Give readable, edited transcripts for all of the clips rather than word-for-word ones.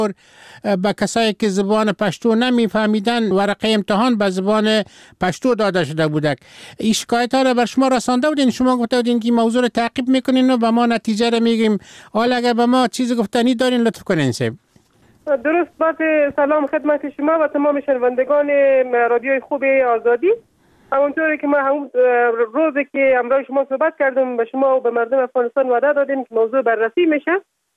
به کسایی که زبان پشتو نمیفهمیدن ورقه امتحان به زبان پشتو داده شده بودک. این شکایت ها را بر شما رسانده بودین؟ شما گفته بودین که موضوع را تعقیب میکنین و به ما نتیجه را میگیم. حالا اگر به ما چیز گفتنی دارین لطف کنین سیب. درست. با سلام خدمت شما و تمام شنوندگان رادیوی خوب آزادی. همونطوری که ما همون روزی که همراه شما صحبت کردم به شما و به مردم افغانستان وعده دادیم که موضوع بررسی میشه.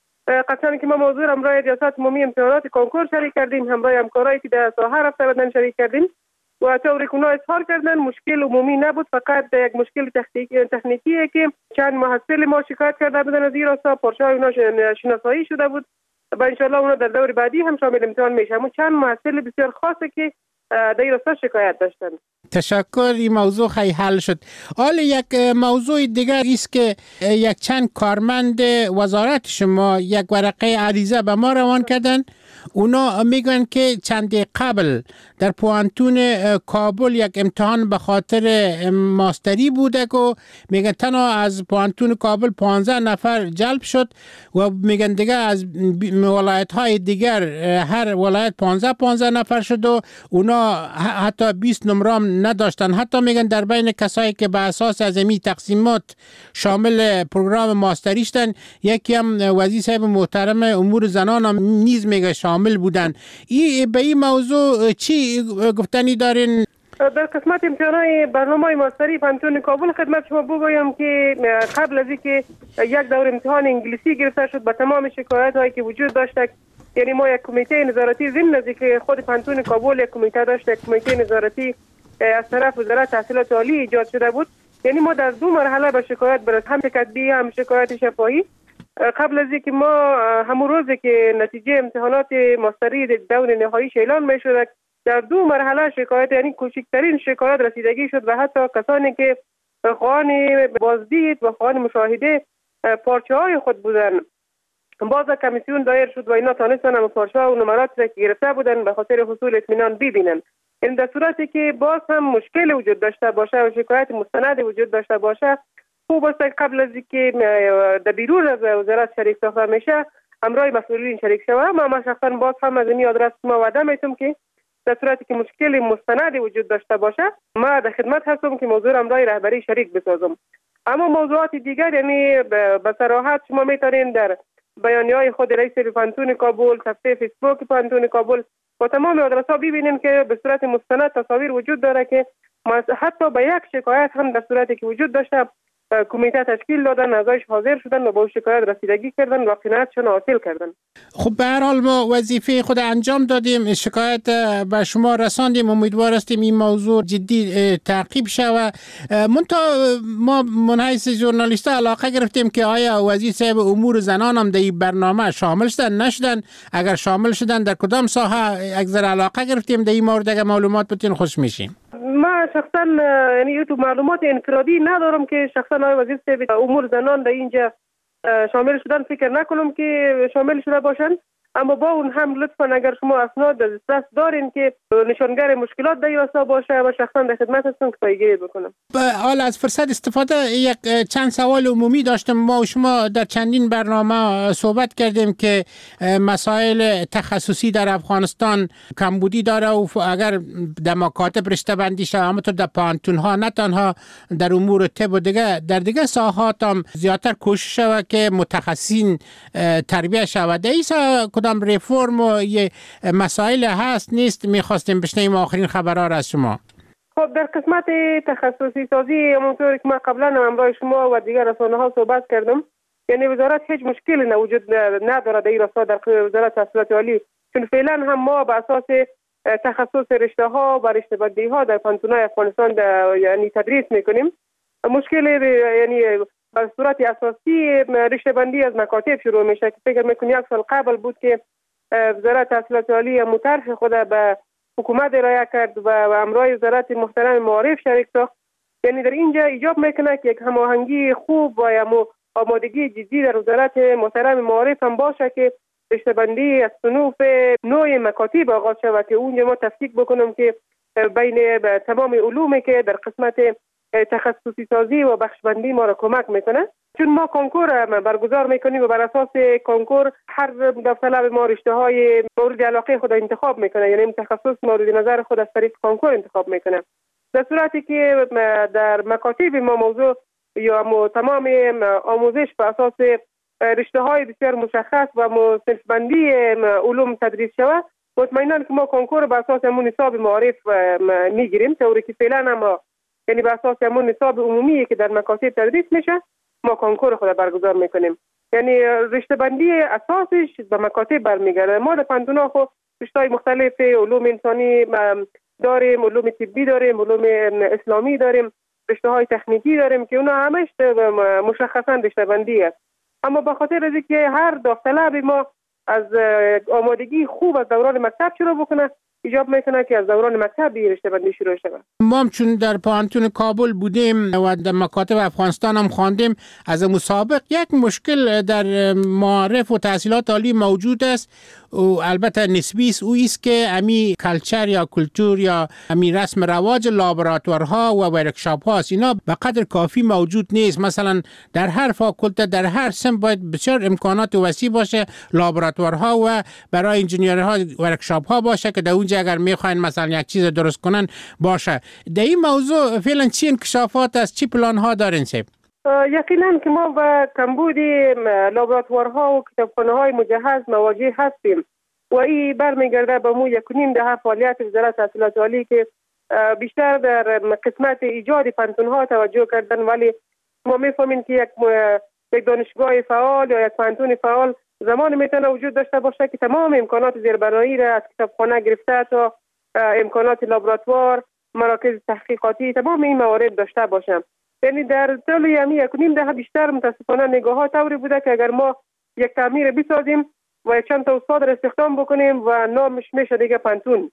قطعا که ما موضوع همراه ریاست عمومی امتحانات کنکور شریک کردیم، همراه همکارایی که در ساحه رفته بودن شریک کردیم و طوری که اونا اظهار کردن مشکل عمومی نبود، فقط یک مشکل تکنیکیه که چند محصل ما شکایت کرده بودن از این راستا، پارچه‌های اونا شناسایی شده بود و ان شاء الله اونا در دور بعدی هم شامل امتحان میشه. اما چند محصل بسیار خاصه که در این راستا شکایت داشتن. تشکر. این موضوع خیلی حل شد. حالا یک موضوع دیگر است که یک چند کارمند وزارت شما یک ورقه عریضه به ما روان کردن. اونا میگن که چند قبل در پوانتون کابل یک امتحان به خاطر ماستری بوده که میگن تنها از پوانتون کابل 15 نفر جلب شد و میگن دیگه از ولایت های دیگر هر ولایت 15 نفر شد و اونا حتی 20 نمرام نداشتن. حتی میگن در بین کسایی که به اساس از امی تقسیمات شامل پروگرام ماستری شدن یکی هم وزیر صاحب محترم امور زنان هم نیز میگه شامل بودن. به این موضوع چی گفتنی دارین؟ در قسمت امتحانات برنامه ماستری پانتون کابل خدمت شما بگویم که قبل از اینکه یک دور امتحان انگلیسی گرفته شد با تمام شکایت هایی که وجود داشت، یعنی ما یک کمیته نظارتی ضمن از که خود پانتون کابل یک کمیته داشت، یک کمیته نظارتی از طرف وزارت تحصیلات عالی ایجاد شده بود. یعنی ما در دو مرحله به شکایت برس، هم کتبی هم شکایت شفاهی. قبل از اینکه ما همون روزی که نتیجه امتحانات ماستری دور نهاییش اعلان می‌شد در دو مرحله شکایت، یعنی کوچکترین شکایت رسیدگی شد و حتی کسانی که خواهان بازدید و خواهان مشاهده پارچه‌های خود بودن باز کمیسیون دایر شد و اینا تانستن هم پارچه‌ها و نمرات را که گرفته بودن به خاطر حصول اطمینان ببینن. این در صورتی که باز هم مشکل وجود داشته باشه و شکایت مستند وجود داشته باشه، خوب است قبل از اینکه در بیرون از وزارت شریک ساخته میشه همراه مسئولین شریک شوه. ما شخصا باز هم از این آدرس ما وعده میتونم که در صورتی که مشکل مستند وجود داشته باشه ما در خدمت هستم که موضوع همراه رهبری شریک بسازم. اما موضوعات دیگر یعنی به صراحت شما میتونین در بیانیه‌های خود رئیس پانتون کابل، صفحه فیسبوک پانتون کابل و تمام آدرس‌ها ببینین که به صورت مستند تصاویر وجود داره که ما حتی به یک شکایت هم در صورتی که وجود داشته کمیته تشکیل دادن، اعضایش حاضر شدن و با شکایت رسیدگی کردن و قناعتشون حاصل کردن. خب به هر حال ما وظیفه خود انجام دادیم، شکایت به شما رساندیم، امیدوار هستیم این موضوع جدی تعقیب شود. ما من حیث ژورنالیست علاقه گرفتیم که آیا وزیر صاحب امور زنان هم در این برنامه شامل شدن نشدن، اگر شامل شدن در کدام ساحه اگر علاقه گرفتیم در این مورد اگر معلومات بتین خوش میشیم. ما شخصا یعنی تو معلومات انفرادی ندارم که شخصا آقای وزیر صاحب امور زنان در اینجا شامل شدن فکر نکنم که شامل شده باشن. اما با اون هم لطفا اگر شما اسناد دست دارین که نشانگر مشکلات در راستا باشه و شخصا در خدمت هستم که پیگیری بکنم. حالا از فرصت استفاده یک چند سوال عمومی داشتم. ما و شما در چندین برنامه صحبت کردیم که مسائل تخصصی در افغانستان کمبودی داره و اگر در مکاتب رشته بندی شود همونطور در پانتون ها نه تنها در امور طب و در دیگه ساحات هم زیادتر کوشش شود که متخصصین تربیت شود. کدام ریفورم و یه مسائل هست نیست میخواستیم بشنویم آخرین خبرها از شما. خب در قسمت تخصصی سازی همونطور که ما قبلا همراه شما و دیگر رسانه ها صحبت کردم، یعنی وزارت هیچ مشکلی وجود نداره در این راستا در وزارت تحصیلات عالی، چون فعلا هم ما به اساس تخصص رشته ها و رشته بندی ها در پانتونای افغانستان یعنی تدریس میکنیم. مشکل یعنی به صورت اساسی رشته بندی از مکاتب شروع میشه که فکر میکنم یک سال قبل بود که وزارت تحصیلات عالی مطرح خود به حکومت ارائه کرد و همراه وزارت محترم معارف شریک ساخت. یعنی در اینجا ایجاب میکنه که یک هماهنگی خوب و آمادگی جدی در وزارت محترم معارف هم باشه که رشته بندی از صنوف نوع مکاتب آغاز شود که اونجا ما تفکیک بکنم که بین تمام علومی که در قسمت تخصصی سازی و بخش بندی ما را کمک میکنه. چون ما کنکور برگزار میکنیم و بر اساس کنکور هر داوطلب ما رشته های مورد علاقه خود انتخاب میکنه، یعنی تخصص مورد نظر خود از طریق کنکور انتخاب میکنه. در صورتی که در مکاتب ما موضوع یا تمام آموزش بر اساس رشته های بسیار مشخص و صنف بندی علوم تدریس شود، مطمئنا که ما کنکور بر اساس همون نصاب معارف میگیریم، طوری که فعلا ما یعنی بر اساس همون نصاب عمومی که در مکاتب تدریس میشه ما کنکور خود برگزار میکنیم. یعنی رشته بندی اساسش به مکاتب برمیگرده. ما در پانتونا خو رشته‌های مختلف علوم انسانی داریم، علوم طبی داریم، علوم اسلامی داریم، رشته‌های تکنیکی داریم که اونا همش مشخصا رشته بندی است. اما به خاطر از اینکه هر داوطلب ما از آمادگی خوب از دوران مکتب شروع بکنه، ایجاب میکنه که از دوران مکتب رشته بندی شروع شود. ما چون در پانتون کابل بودیم و در مکاتب افغانستان هم خواندیم، از مسابق یک مشکل در معارف و تحصیلات عالی موجود است و البته نسبی است، او است که امی کلچر یا کلتور یا امی رسم رواج لابراتوارها و ورکشاپ ها است، اینا به قدر کافی موجود نیست. مثلا در هر فاکولته در هر سم باید بسیار امکانات وسیع باشه، لابراتوارها و برای انجینیرها ورکشاپ ها باشه که در اونجا اگر میخواین مثلا یک چیز درست کنن باشه. در این موضوع فعلا چی انکشافات است، چی پلان ها دارین سیب؟ یقینا که ما با کمبود لابراتوارها و کتابخانه‌های مجهز مواجه هستیم و این برمیگرده به مو 1.5 دهه فعالیت وزارت تحصیلات عالی که بیشتر در قسمت ایجاد پانتون‌ها توجه کردن، ولی ما می‌فهمیم که یک دانشگاه فعال یا یک پانتون فعال زمان میتونه وجود داشته باشه که تمام امکانات زیربنایی را از کتابخانه گرفته تا امکانات لابراتوار، مراکز تحقیقاتی، تمام این موارد داشته باشه. یعنی در طول یعنی 1.5 دهه بیشتر متاسفانه نگاه ها طوری بوده که اگر ما یک تعمیر بسازیم و چند تا استاد را استخدام بکنیم و نامش میشه دیگه پانتون،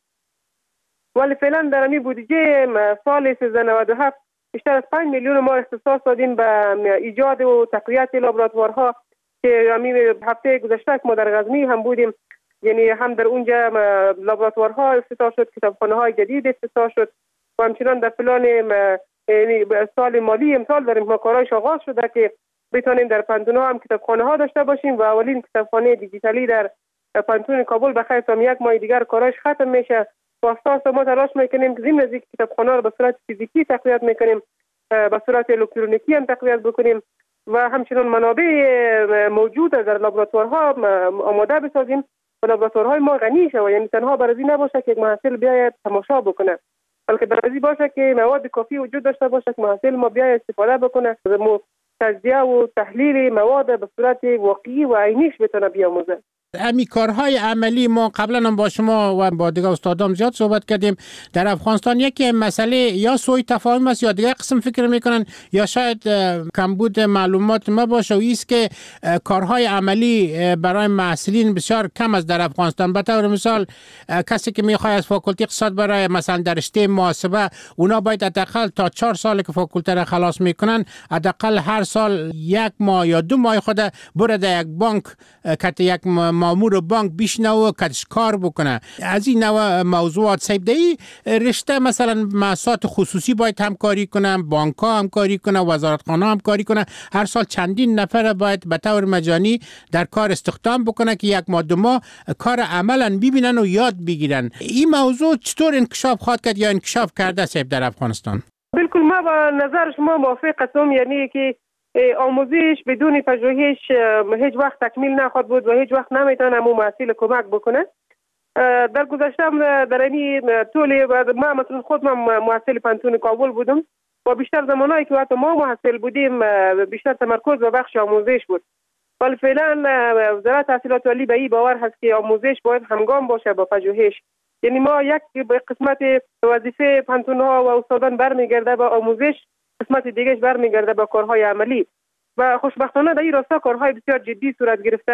ولی فعلا در این بودجه سال 1397 بیشتر از 5 میلیون ما اختصاص دادیم به ایجاد و تقویت لابراتوارها که همین هفته گذشته ما در غزنی هم بودیم، یعنی هم در اونجا لابراتوارها افتتاح شد، کتابخانه های جدید افتتاح شد و همچنان در پلان یعنی سال مالی امسال داریم ما کارایش آغاز شده که بتونیم در پانتون‌ها هم کتابخانه ها داشته باشیم و اولین کتابخانه دیجیتالی در پانتون کابل بخیر تا یک ماه دیگر کارایش ختم میشه. واسطه ما تلاش میکنیم که ضمن از اینکه کتابخانه رو به صورت فیزیکی تقویت میکنیم به صورت الکترونیکی هم تقویت بکنیم و همچنان منابع موجود در لابراتوارها آماده بسازیم و لابراتوارهای ما غنی شه و یعنی تنها برای نباشه که یک محصل بیاید تماشا بکنه، بلکه برای باشه که مواد کافی وجود داشته باشه که محصل ما بیاید استفاده بکنه و تجزیه و تحلیل مواد به صورت واقعی و عینیش بتونه بیاموزه. امی کارهای عملی ما قبلا هم با شما و با دیگه استادام زیاد صحبت کردیم. در افغانستان یکی مسئله یا سوء تفاهم است یا دیگه قسم فکر میکنن یا شاید کمبود معلومات ما باشه و ایست که کارهای عملی برای محصلین بسیار کم است در افغانستان. به طور مثال کسی که میخواد از فاکولته اقتصاد برای مثلا در رشته محاسبه، اونا باید حداقل تا 4 سال که فاکولته را خلاص میکنن حداقل هر سال 1 ماه یا 2 ماه خود بره در یک بانک که یک مامور بانک بشنه و کدش کار بکنه. از این نوع موضوعات سیب دهی رشته مثلا مؤسسات خصوصی باید همکاری کنن، بانک ها همکاری کنن، وزارتخانه همکاری کنن، هر سال چندین نفر باید به طور مجانی در کار استخدام بکنه که 1 ماه 2 ماه کار عملا ببینن و یاد بگیرن. این موضوع چطور انکشاف خواهد کرد یا انکشاف کرده سیب در افغانستان؟ بالکل ما با نظر شما موافق هستم، یعنی که آموزش بدون پژوهش هیچ وقت تکمیل نخواهد بود و هیچ وقت نمیتونه مو محصل کمک بکنه. در گذشته در این طول ما مثلا خود من محصل پانتون کابل بودم و بیشتر زمانایی که وقت ما محصل بودیم بیشتر تمرکز به بخش آموزش بود، ولی فعلا وزارت تحصیلات عالی به این باور هست که آموزش باید همگام باشه با پژوهش. یعنی ما یک قسمت وظیفه پانتون ها و استادان برمیگرده به آموزش، قسمت دیگهش برمیگرده به کارهای عملی و خوشبختانه در این راستا کارهای بسیار جدی صورت گرفته.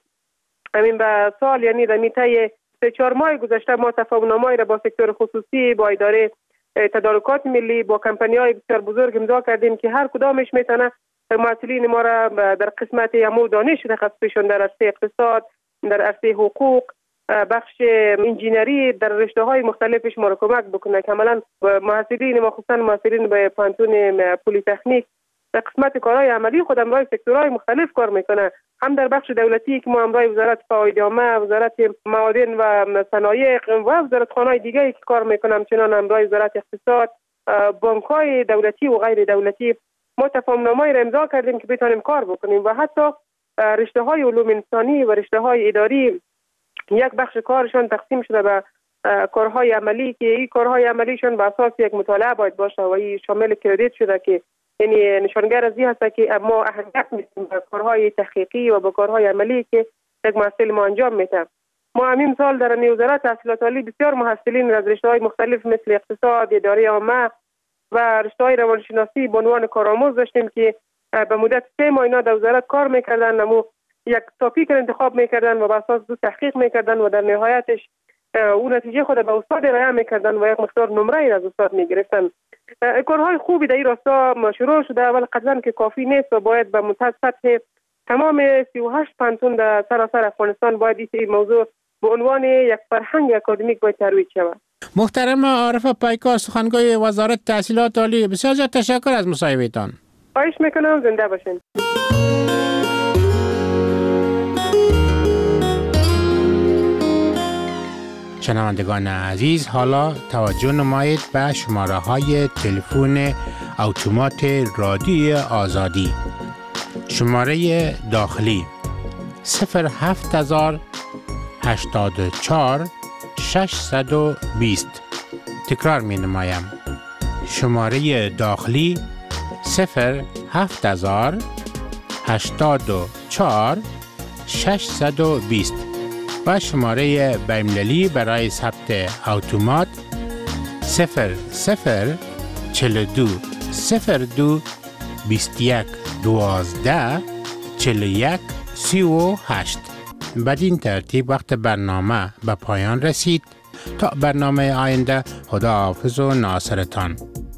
همین به سال یعنی در میته 3-4 ماه گذشته ما تفاهم‌نامه‌ای را با سکتور خصوصی، با اداره تدارکات ملی، با کمپانی‌های بسیار بزرگ امضا کردیم که هر کدامش میتونه محصلین ما را در قسمت همو دانش تخصصیشون در عرصه اقتصاد، در عرصه حقوق، بخش انجینری در رشته‌های مختلفش ما را کمک بکنه. کاملا محصلین ما خصوصا محصلین به پانتون پلی‌تکنیک قسمت کارهای عملی خود امرای سکتورهای مختلف کار میکنه. هم در بخش دولتی که ما امرای وزارت فواید عامه، وزارت معادن و صنایع و وزارت خانه‌های دیگری که کار میکنم، چنان امرای وزارت اقتصاد، بانک‌های دولتی و غیر دولتی، ما تفاهم‌نامه‌ای را امضا کردیم که بتونیم کار بکنیم و حتی رشته‌های علوم انسانی و رشته‌های اداری یک بخش کارشان تقسیم شده به کارهای عملی که این کارهای عملیشون به اساس یک مطالعه باید باشه و این شامل کردیت شده که یعنی نشانگر از این هست که ما اهمیت میدیم به کارهای تحقیقی و به کارهای عملی که یک محصل ما انجام میده. ما همین سال در وزارت تحصیلات عالی بسیار محصلین از رشته‌های مختلف مثل اقتصاد، اداره عامه و رشته‌های روانشناسی به عنوان کارآموز داشتیم که به مدت 3 ماه اینا در وزارت کار میکردن، اما یک تاپیک انتخاب میکردن و بر اساس دو تحقیق میکردن و در نهایتش اون نتیجه خود به استاد ارائه میکردن و یک مقدار نمره از استاد میگرفتن. کارهای خوبی در این راستا شروع شده، ولی قطعا که کافی نیست و باید به سطح تمام 38 پانتون در سراسر افغانستان باید این موضوع به عنوان یک فرهنگ اکادمیک باید ترویج شود. محترم عارف پایکار، سخنگوی وزارت تحصیلات عالی، بسیار زیاد تشکر از مصاحبهتان. خواهش میکنم، زنده باشین. شنوندگان عزیز، حالا توجه نمایید به شماره های تلفن اتومات رادیوی آزادی. شماره داخلی 07084 620. تکرار می نمایم. شماره داخلی 07084 620 و شماره بین‌المللی برای ثبت اتومات 0042 02 21 12 41 38. بدین ترتیب وقت برنامه به پایان رسید. تا برنامه آینده، خداحافظ و ناصرتان.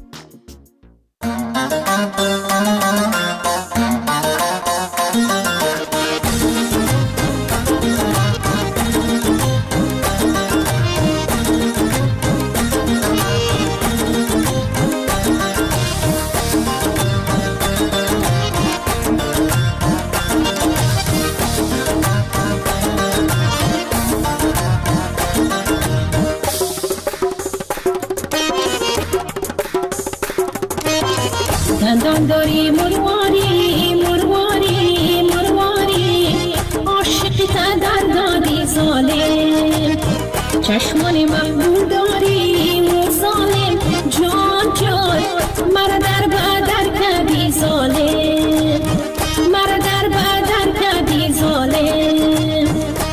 دندان داری مرواری مرواری مرواری، عاشق تا در دادی ظالم، چشمان مقبول داری مو ظالم، جان جان مرا در بدر کردی ظالم، مرا در بدر کردی ظالم.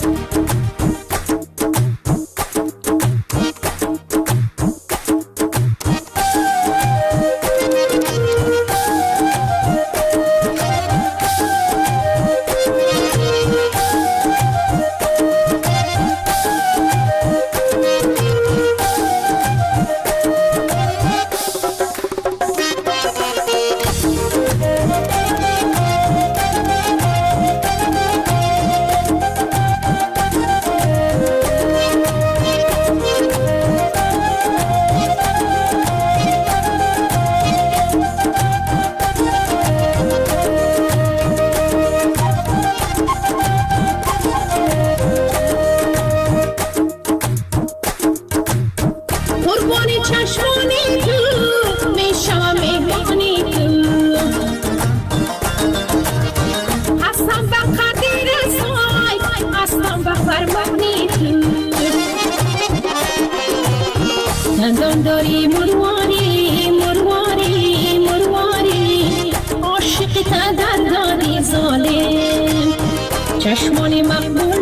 دندان داری مرواری مرواری مرواری، عاشق تا در دادی ظالم، چشمان مقبول